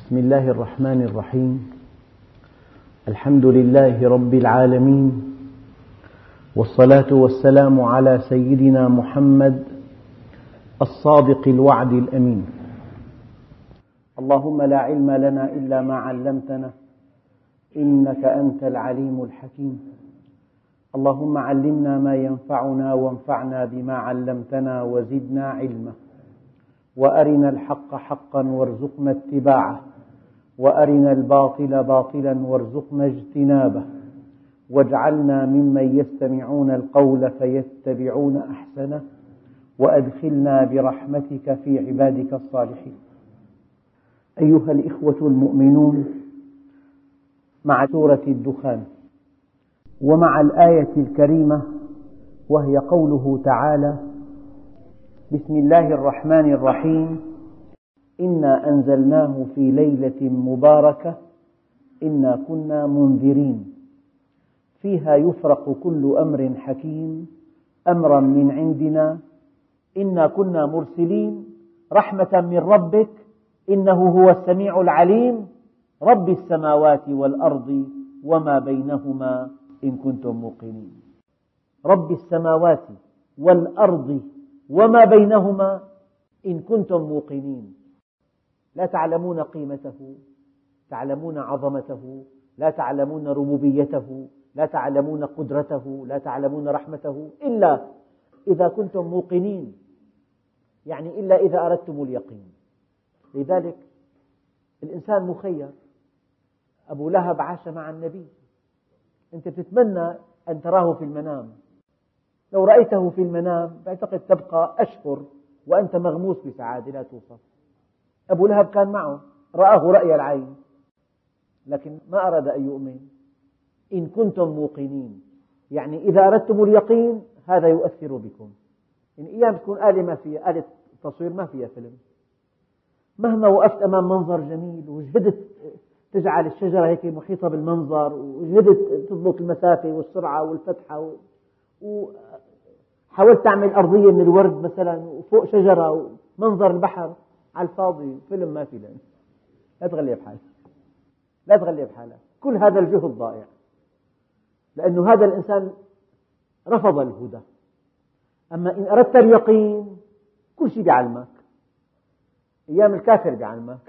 بسم الله الرحمن الرحيم. الحمد لله رب العالمين، والصلاة والسلام على سيدنا محمد الصادق الوعد الأمين. اللهم لا علم لنا إلا ما علمتنا إنك أنت العليم الحكيم. اللهم علمنا ما ينفعنا وانفعنا بما علمتنا وزدنا علما، وأرنا الحق حقا وارزقنا اتباعه، وأرنا الباطل باطلا وارزقنا اجتنابه، واجعلنا ممن يستمعون القول فيتبعون أحسنه، وأدخلنا برحمتك في عبادك الصالحين. أيها الإخوة المؤمنون، مع سورة الدخان ومع الآية الكريمة وهي قوله تعالى: بسم الله الرحمن الرحيم، إنا أنزلناه في ليلة مباركة إنا كنا منذرين فيها يفرق كل أمر حكيم أمرا من عندنا إنا كنا مرسلين رحمة من ربك إنه هو السميع العليم رب السماوات والأرض وما بينهما إن كنتم موقنين. رب السماوات والأرض وما بينهما إن كنتم موقنين. لا تعلمون قيمته، تعلمون عظمته، لا تعلمون ربوبيته، لا تعلمون قدرته، لا تعلمون رحمته إلا إذا كنتم موقنين، يعني إلا إذا أردتم اليقين. لذلك الإنسان مخير. أبو لهب عاش مع النبي، أنت تتمنى أن تراه في المنام، لو رأيته في المنام تعتقد تبقى أشهر وأنت مغموس بسعادة لا توصف. أبو لهب كان معه، رآه رأي العين، لكن ما أراد أن يؤمن. إن كنتم موقنين، يعني إذا أردتم اليقين هذا يؤثر بكم. إن أيام تكون آلة تصوير ما فيها فيلم، مهما وقفت أمام منظر جميل وجهدت تجعل الشجرة هيك محيطة بالمنظر، وجهدت تضبط المسافة والسرعة والفتحة، وحاولت تعمل أرضية من الورد مثلا وفوق شجرة ومنظر البحر، على الفاضي فيلم ما في. لأن لا تغلي بحالك، لا تغلي بحالك، كل هذا الجهد ضائع، لأنه هذا الإنسان رفض الهدى. أما إن أردت اليقين كل شيء بيعلمك. أيام الكافر بيعلمك،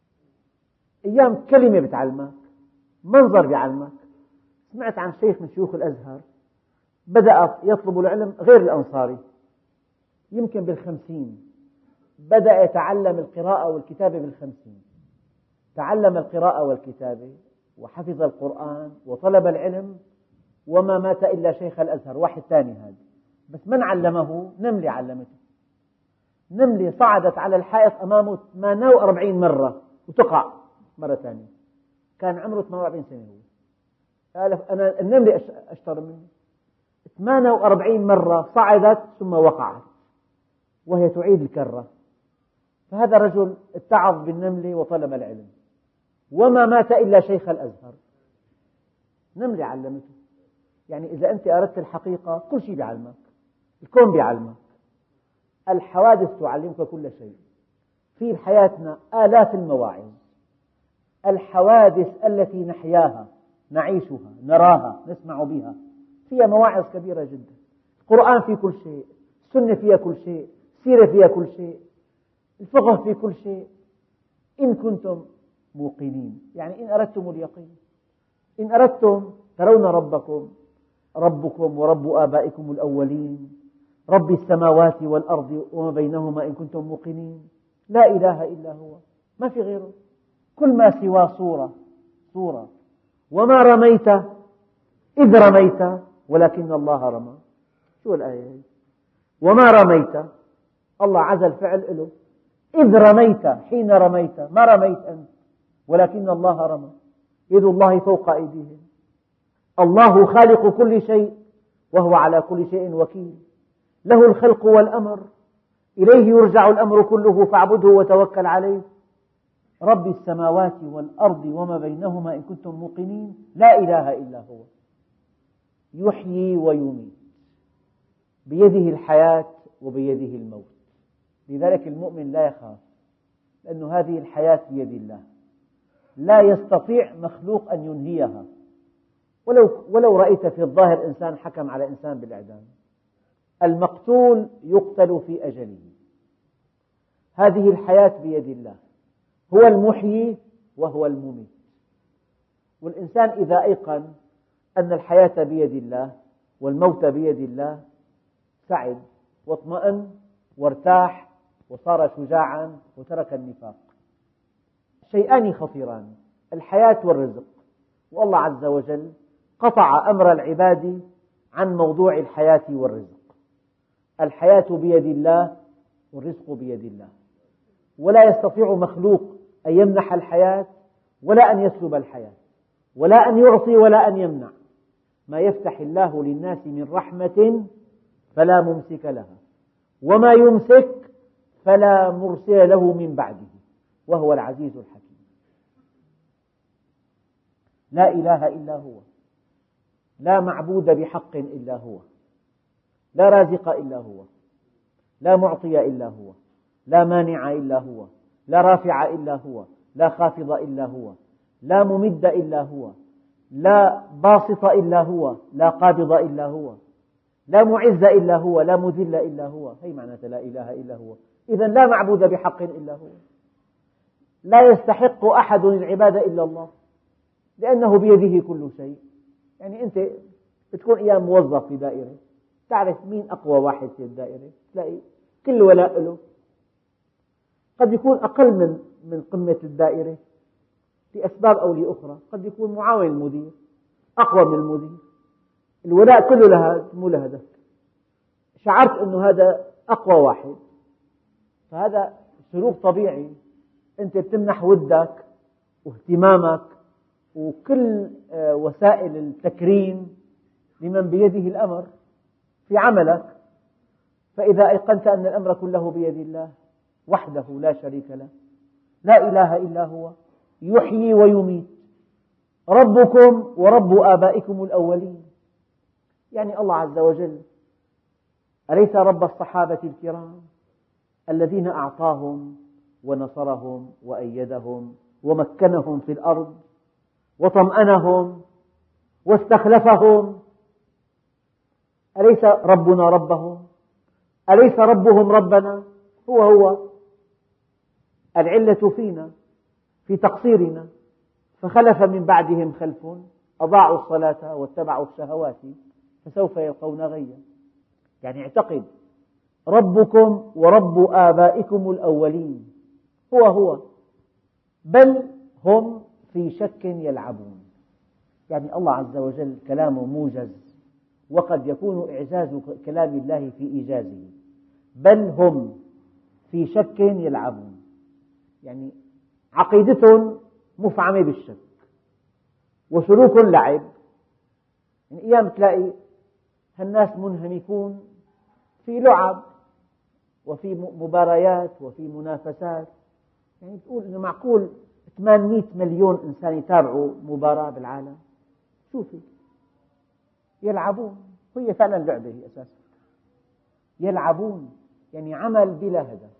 أيام كلمة بتعلمك، منظر بيعلمك. سمعت عن شيخ من شيوخ الأزهر بدأ يطلب العلم غير الأنصاري، يمكن بال50 بدأ يتعلم القراءة والكتابة بال50، تعلم القراءة والكتابة وحفظ القرآن وطلب العلم، وما مات إلا شيخ الأزهر. واحد ثاني هذا، بس من علمه؟ نملة علمته. نملة صعدت على الحائط أمامه 48 مرة وتقع مرة ثانية. كان عمره 48 سنة هو. قال أنا النملة أشطر منه. 48 مرة صعدت ثم وقعت وهي تعيد الكرة. فهذا الرجل اتعظ بالنملة وطلب العلم، وما مات إلا شيخ الأزهر. نملة علمته. يعني إذا أنت أردت الحقيقة كل شيء بيعلمك، الكون بيعلمك، الحوادث تعلمك كل شيء. في حياتنا آلاف المواعظ. الحوادث التي نحياها، نعيشها، نراها، نسمع بها، فيها مواعظ كبيرة جدا. القرآن فيه كل شيء، السنة فيها كل شيء، السيرة فيها كل شيء، الفقه في كل شيء. إن كنتم موقنين، يعني إن أردتم اليقين، إن أردتم ترون ربكم ورب آبائكم الأولين رب السماوات والأرض وما بينهما إن كنتم موقنين. لا إله إلا هو، ما في غيره. كل ما سوى صورة. وما رميت إذ رميت ولكن الله رمى. شو الآية؟ وما رميت، الله عزل فعل له. إذ رميت، حين رميت، ما رميت أنت ولكن الله رمى. يد الله فوق أيديهم. الله خالق كل شيء وهو على كل شيء وكيل. له الخلق والأمر، إليه يرجع الأمر كله فاعبده وتوكل عليه. رب السماوات والأرض وما بينهما إن كنتم موقنين. لا إله إلا هو، يحيي ويميت، بيده الحياة وبيده الموت. لذلك المؤمن لا يخاف، لأن هذه الحياة بيد الله. لا يستطيع مخلوق أن ينهيها، ولو رأيت في الظاهر إنسان حكم على إنسان بالإعدام، المقتول يقتل في أجله. هذه الحياة بيد الله، هو المحيي وهو المميت. والإنسان إذا أيقن أن الحياة بيد الله والموت بيد الله سعد واطمأن وارتاح وصار شجاعا وترك النفاق. شيئان خطيران: الحياة والرزق. والله عز وجل قطع أمر العباد عن موضوع الحياة والرزق. الحياة بيد الله والرزق بيد الله، ولا يستطيع مخلوق أن يمنح الحياة ولا أن يسلب الحياة، ولا أن يعطي ولا أن يمنع. ما يفتح الله للناس من رحمة فلا ممسك لها، وما يمسك فلا مرسل له من بعده، وهو العزيز الحكيم. لا إله إلا هو، لا معبود بحق إلا هو، لا رازق إلا هو، لا معطي إلا هو، لا مانع إلا هو، لا رافع إلا هو، لا خافض إلا هو، لا ممد إلا هو، لا باسط إلا هو، لا قابض إلا هو، لا معز إلا هو، لا مذل إلا هو. هي معنى لا إله إلا هو. إذن لا معبود بحق إلا هو، لا يستحق أحد العبادة إلا الله، لأنه بيده كل شيء. يعني أنت بتكون أيام موظف في دائرة، تعرف مين أقوى واحد في الدائرة، تلاقي كل ولاء له. قد يكون أقل من قمة الدائرة لأسباب أو لأخرى، قد يكون معاون المدير أقوى من المدير، الولاء كله لهذا مو لهذا. شعرت أنه هذا أقوى واحد، فهذا سلوك طبيعي. أنت بتمنح ودك واهتمامك وكل وسائل التكريم لمن بيده الأمر في عملك. فإذا أيقنت أن الأمر كله بيد الله وحده لا شريك له، لا إله إلا هو، يحيي ويميت، ربكم ورب آبائكم الأولين. يعني الله عز وجل أليس رب الصحابة الكرام الذين أعطاهم ونصرهم وأيدهم ومكنهم في الأرض وطمأنهم واستخلفهم؟ أليس ربنا ربهم؟ أليس ربهم ربنا؟ هو العلة فينا، في تقصيرنا. فخلف من بعدهم خلف أضاعوا الصلاة واتبعوا الشهوات فسوف يلقون غيا. يعني اعتقد ربكم ورب آبائكم الأولين هو، بل هم في شك يلعبون. يعني الله عز وجل كلامه موجز، وقد يكون إعجاز كلام الله في إيجازه. بل هم في شك يلعبون، يعني عقيدتهم مفعمة بالشك وسلوك لعب. يعني أيام تلاقي هالناس منهمكون في لعب وفي مباريات وفي منافسات. يعني تقول إنه معقول 800 مليون إنسان يتابعوا مباراة بالعالم؟ شوفي، يلعبون. هي فعلا لعبة، هي أساسا يلعبون، يعني عمل بلا هدف.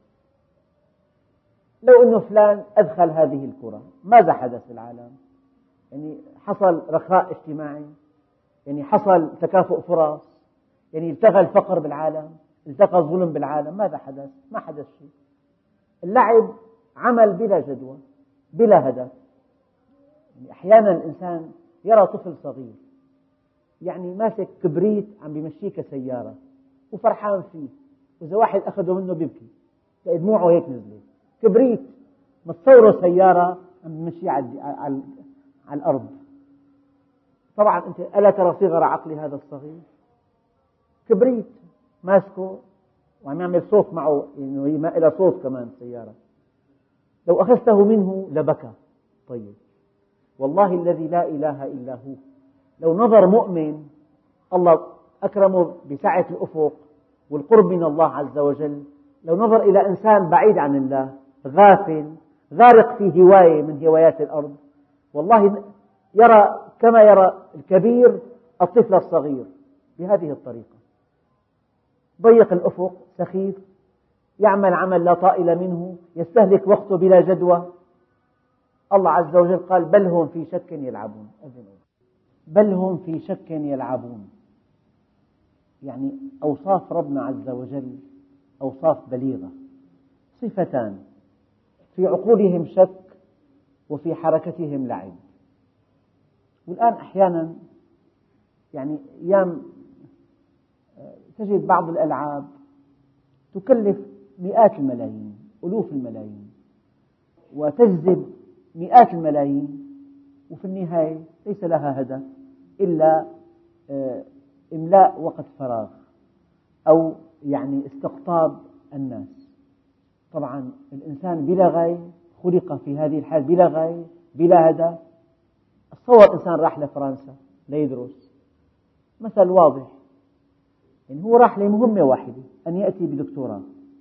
لو أنه فلان أدخل هذه الكرة ماذا حدث في العالم؟ يعني حصل رخاء اجتماعي، يعني حصل تكافؤ فرص، يعني التغى الفقر بالعالم، التقى الظلم بالعالم. ماذا حدث؟ ما حدث شيء. اللعب عمل بلا جدوى بلا هدف. يعني أحيانا الإنسان يرى طفل صغير يعني ماسك كبريت عم بيمشيه كسيارة وفرحان فيه، وإذا واحد أخذه منه بيبكي، تلاقي دموعه هيك نزلت. كبريت متصوره سيارة عم بيمشيه على الأرض. طبعا أنت ألا ترى صغر عقل هذا الصغير؟ كبريت ماسكه وعم يعمل صوت معه، إنه هي ما لها صوت كمان السيارة. لو أخذته منه لبكى. طيب والله الذي لا إله إلا هو، لو نظر مؤمن الله أكرمه بسعة الأفق والقرب من الله عز وجل، لو نظر إلى إنسان بعيد عن الله غافل غارق في هواية من هوايات الأرض، والله يرى كما يرى الكبير الطفل الصغير بهذه الطريقة. ضيق الأفق، سخيف، يعمل عمل لا طائل منه، يستهلك وقته بلا جدوى. الله عز وجل قال بل هم في شك يلعبون، بل هم في شك يلعبون. يعني أوصاف ربنا عز وجل أوصاف بليغة، صفتان: في عقولهم شك وفي حركتهم لعب. والآن أحيانا يعني أيام تجد بعض الألعاب تكلف مئات الملايين، ألوف الملايين، وتجذب مئات الملايين، وفي النهاية ليس لها هدف إلا إملاء وقت فراغ أو يعني استقطاب الناس. طبعا الإنسان بلا غاية خلق في هذه الحال، بلا غاية بلا هدف. تصور إنسان راح لفرنسا ليدرس، مثل واضح، يعني هو راح لمهمة واحدة، أن يأتي بدكتوراه.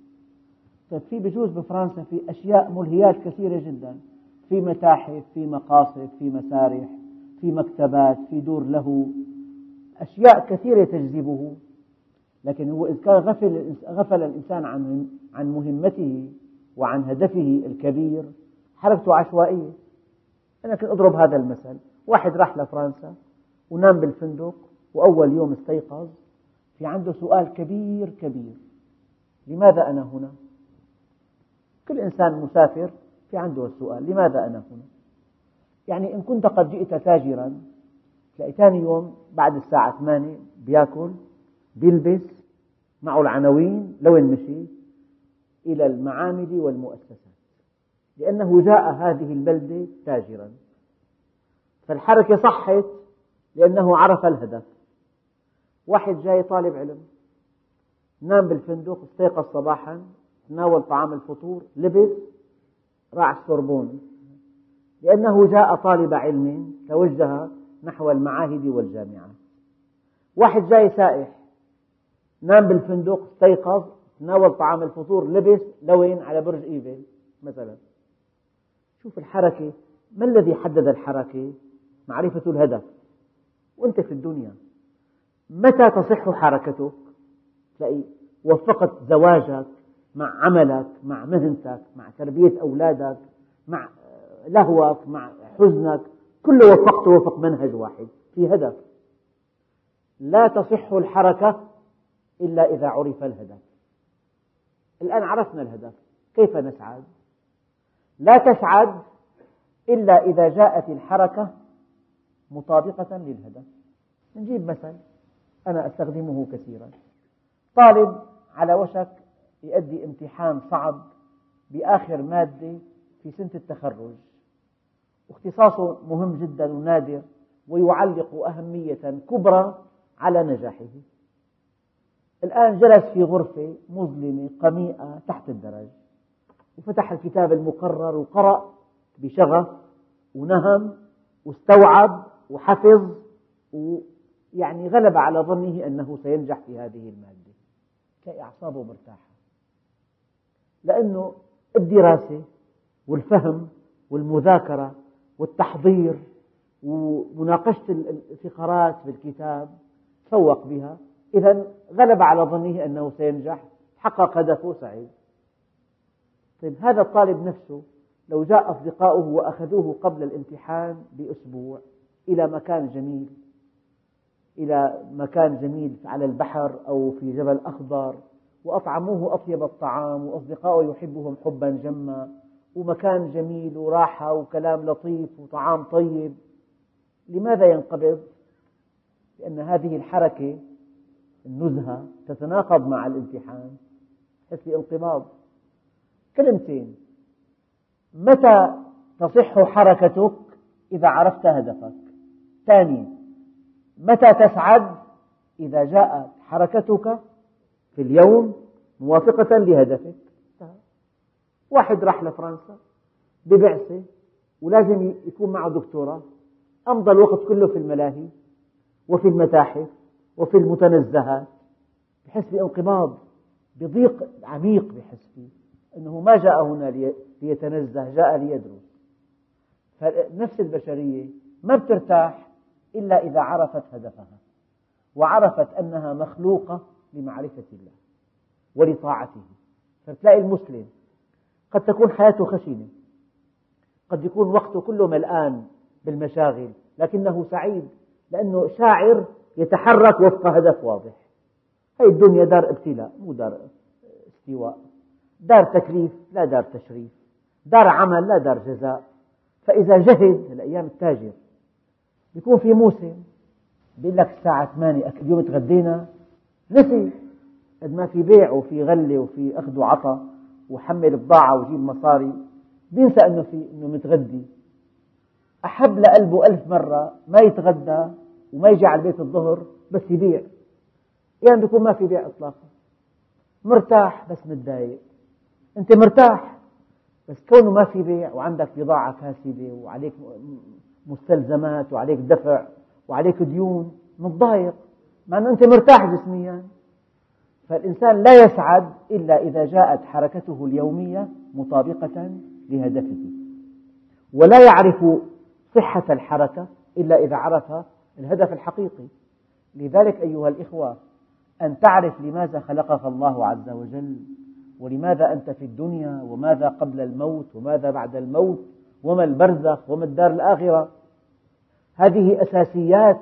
في بجوز بفرنسا في أشياء ملهيات كثيرة جدا، في متاحف، في مقاصد، في مسارح، في مكتبات، في دور له، أشياء كثيرة تجذبه. لكن هو إذا كان غفل الإنسان عن مهمته وعن هدفه الكبير، حركته عشوائية. أنا كنت أضرب هذا المثل: واحد راح لفرنسا ونام بالفندق، وأول يوم استيقظ في عنده سؤال كبير كبير: لماذا أنا هنا؟ كل إنسان مسافر في عنده السؤال: لماذا أنا هنا؟ يعني إن كنت قد جئت تاجرا، تلاقي ثاني يوم بعد الساعة 8 بيأكل، بيلبس، معه العناوين لوين مشي؟ إلى المعامل والمؤسسات، لأنه جاء هذه البلدة تاجرا. فالحركة صحت لأنه عرف الهدف. واحد جاي طالب علم، نام بالفندق، استيقظ صباحا، تناول طعام الفطور، لبس، راح السوربون، لأنه جاء طالب علم توجه نحو المعاهد والجامعات. واحد جاي سائح، نام بالفندق، استيقظ، تناول طعام الفطور، لبس، لوين؟ على برج إيفل مثلا. شوف الحركة، ما الذي حدد الحركة؟ معرفة الهدف. وأنت في الدنيا متى تصح حركتك؟ تلاقي وفقت زواجك مع عملك، مع مهنتك، مع تربية أولادك، مع لهوك، مع حزنك، كله وفقته وفق منهج واحد، في هدف. لا تصح الحركة إلا إذا عرف الهدف. الآن عرفنا الهدف، كيف نسعد؟ لا تسعد إلا إذا جاءت الحركة مطابقة للهدف. نجيب مثل أنا أستخدمه كثيرا: طالب على وشك يؤدي امتحان صعب بآخر مادة في سنة التخرج، واختصاصه مهم جدا ونادر، ويعلق أهمية كبرى على نجاحه. الآن جلس في غرفة مظلمة قميئة تحت الدرج، وفتح الكتاب المقرر وقرأ بشغف ونهم واستوعب وحفظ، ويعني غلب على ظنه أنه سينجح في هذه المادة. تلاقي أعصابه مرتاحة، لأنه الدراسة والفهم والمذاكرة والتحضير ومناقشة الفقرات بالكتاب فوق بها، إذن غلب على ظنه أنه سينجح، حقق هدفه، سعيد. طيب هذا الطالب نفسه لو جاء أصدقاؤه وأخذوه قبل الامتحان بأسبوع إلى مكان جميل على البحر أو في جبل أخضر، وأطعموه أطيب الطعام، وأصدقاؤه يحبهم حبا جما، ومكان جميل وراحة وكلام لطيف وطعام طيب، لماذا ينقبض؟ لأن هذه الحركة، النزهة، تتناقض مع الامتحان، تحس بانقباض. كلمتين: متى تصح حركتك؟ إذا عرفت هدفك. ثاني: متى تسعد؟ إذا جاءت حركتك في اليوم موافقة لهدفك. واحد راح لفرنسا ببعثة ولازم يكون معه دكتوراه، أمضى الوقت كله في الملاهي وفي المتاحف وفي المتنزهات، بحس بانقباض، بضيق عميق، بحس فيه أنه ما جاء هنا ليتنزه، جاء ليدرس. فالنفس البشرية ما بترتاح إلا إذا عرفت هدفها، وعرفت أنها مخلوقة لمعرفة الله ولطاعته. فتلاقي المسلم قد تكون حياته خشنة، قد يكون وقته كله ملآن بالمشاغل لكنه سعيد لأنه شاعر يتحرك وفق هدف واضح. هذه الدنيا دار ابتلاء مو دار استواء، دار تكليف لا دار تشريف، دار عمل لا دار جزاء. فإذا جهد الأيام التاجر بيكون في موسم بيقول لك الساعة 8 اليوم تغدينا، نسي قد ما في بيع وفي غلة وفي أخذ وعطاء وحمل بضاعة وجيب مصاري، بينسى إنه متغدي. أحب لقلبه 1000 مرة ما يتغدى وما يجي على البيت الظهر بس يبيع. يعني بيكون ما في بيع إطلاقا، مرتاح بس متضايق. أنت مرتاح بس كونه ما في بيع وعندك بضاعة فاسدة وعليك مستلزمات وعليك دفع وعليك ديون متضايق، مع أنه أنت مرتاح جسميا. فالإنسان لا يسعد إلا إذا جاءت حركته اليومية مطابقة لهدفه، ولا يعرف صحة الحركة إلا إذا عرف الهدف الحقيقي. لذلك أيها الإخوة، أن تعرف لماذا خلقك الله عز وجل، ولماذا أنت في الدنيا، وماذا قبل الموت، وماذا بعد الموت، وما البرزخ، وما الدار الآخرة، هذه أساسيات،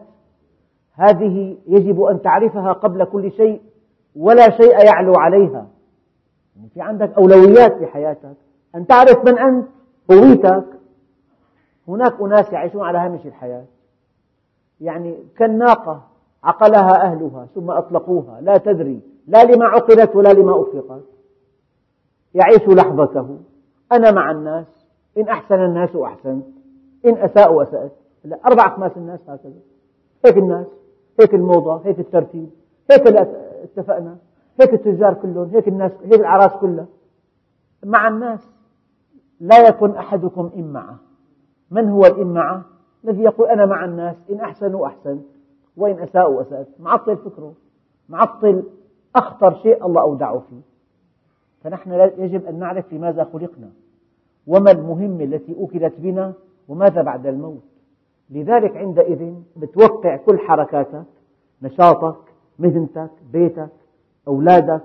هذه يجب أن تعرفها قبل كل شيء، ولا شيء يعلو عليها. يعني في عندك أولويات في حياتك، أن تعرف من أنت، هويتك. هناك أناس يعيشون على هامش الحياة، يعني كالناقة عقلها أهلها ثم أطلقوها لا تدري لا لما عقلت ولا لما أطلقت، يعيش لحظته. أنا مع الناس، إن أحسن الناس أحسنت، إن أساءوا أسأت. 4-5 الناس هكذا، هيك الناس، هيك الموضة، هيك الترتيب، هيك اتفقنا، هيك التجار كلهم، هيك الناس، هيك الأعراس كلها مع الناس. لا يكن أحدكم إمعة. من هو الإمعة؟ الذي يقول أنا مع الناس، إن أحسنوا أحسنت وإن أساءوا أسأت. معطل فكره، معطل أخطر شيء الله أودعه فيه. فنحن يجب أن نعرف لماذا خلقنا، وما المهمة التي أوكلت بنا، وماذا بعد الموت. لذلك عندئذ بتوقع كل حركاتك، نشاطك، مهنتك، بيتك، أولادك،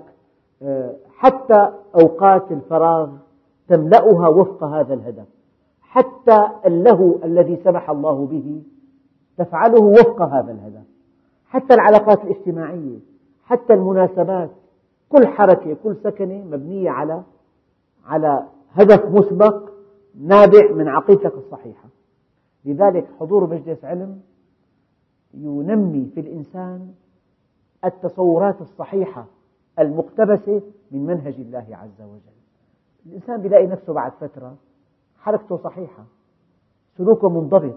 حتى أوقات الفراغ تملأها وفق هذا الهدف. حتى اللهو الذي سمح الله به تفعله وفق هذا الهدف. حتى العلاقات الاجتماعية، حتى المناسبات، كل حركة، كل سكنة مبنية على هدف مسبق نابع من عقيدتك الصحيحة. لذلك حضور مجلس علم ينمي في الإنسان التصورات الصحيحة المقتبسة من منهج الله عز وجل. الإنسان يلاقي نفسه بعد فترة حركته صحيحة، سلوكه منضبط،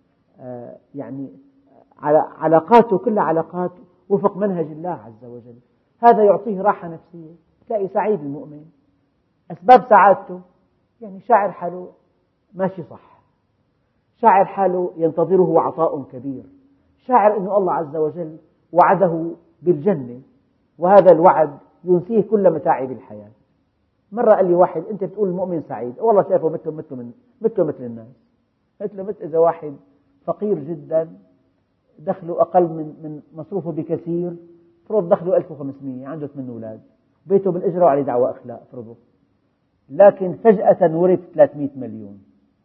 يعني علاقاته كلها علاقات وفق منهج الله عز وجل. هذا يعطيه راحة نفسية، تلاقي سعيد المؤمن. أسباب سعادته يعني شاعر حاله ماشي صح، شاعر حاله ينتظره عطاء كبير، شاعر أن الله عز وجل وعده بالجنة، وهذا الوعد ينسيه كل متاعب الحياة. مرة قال لي واحد: أنت بتقول المؤمن سعيد، والله شايفه مثل الناس، مثل إذا واحد فقير جدا دخله أقل من مصروفه بكثير، فرض دخله 1500، عنده 8 أولاد، بيته بالإجرة وعليه دعوى أخلاء فرضه، لكن فجأة ورث 300 مليون.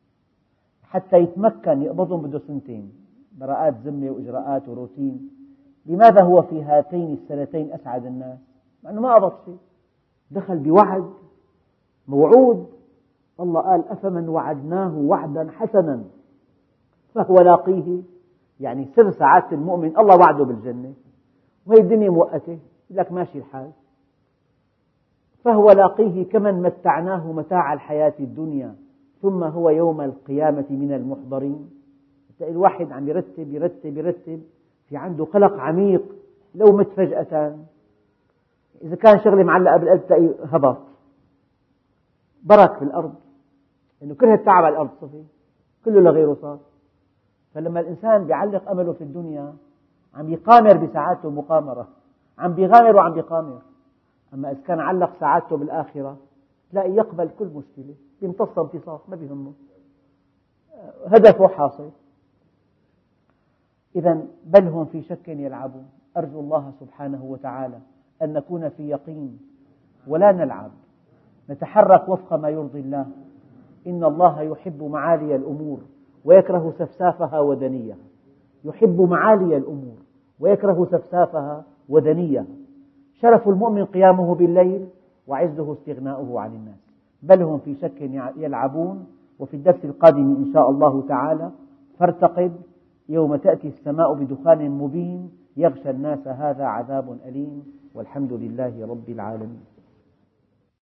حتى يتمكن يقبضهم بده 2 براءات ذمة وإجراءات وروتين. لماذا هو في هاتين السنتين أسعد الناس؟ مع أنه ما قبض شيء، دخل بوعد موعود. الله قال: أفمن وعدناه وعدا حسنا فهو لاقيه. يعني سر سعادة المؤمن الله وعده بالجنة، وهي الدنيا مؤقتة، يقول لك ماشي الحال. فهو لاقيه كمن متعناه متاع الحياة الدنيا ثم هو يوم القيامة من المحضرين. الواحد عم يرتب في عنده قلق عميق، لو مت فجأة، إذا كان شغلة معلقة بالقلب تلاقيه هبط، برك في الأرض، إنه كل هالتعب على الأرض صفي، كله لغيره صار. فلما الإنسان بيعلق أمله في الدنيا عم يقامر بسعادته مقامرة، عم بيغامر وعم بيقامر. أما إذا كان علق سعادته بالآخرة تلاقي يقبل كل مشكلة، بيمتص امتصاص، ما بيهمه، هدفه حاصل. إذا بل هم في شك يلعبون. أرجو الله سبحانه وتعالى أن نكون في يقين ولا نلعب، نتحرك وفق ما يرضي الله، إن الله يحب معالي الأمور ويكره سفسافها ودنيها. يحب معالي الأمور ويكره سفسافها ودنيها. شرف المؤمن قيامه بالليل، وعزه استغناؤه عن الناس. بل هم في شك يلعبون. وفي الدرس القادم إن شاء الله تعالى فارتقب يوم تأتي السماء بدخان مبين يغشى الناس، هذا عذاب أليم. والحمد لله رب العالمين.